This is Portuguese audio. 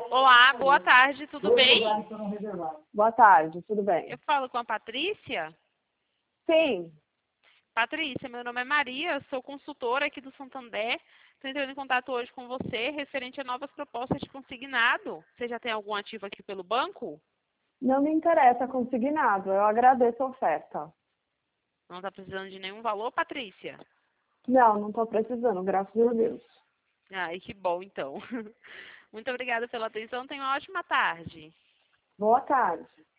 Olá, boa tarde, tudo bem? Boa tarde, tudo bem? Eu falo com a Patrícia. Sim, Patrícia, meu nome é Maria, sou consultora aqui do Santander. Estou entrando em contato hoje com você referente a novas propostas de consignado. Você já tem algum ativo aqui pelo banco? não me interessa consignado, eu agradeço a oferta. Não está precisando de nenhum valor, Patrícia? Não estou precisando, graças a Deus. Ai, que bom então. Muito obrigada pela atenção, tenha uma ótima tarde. Boa tarde.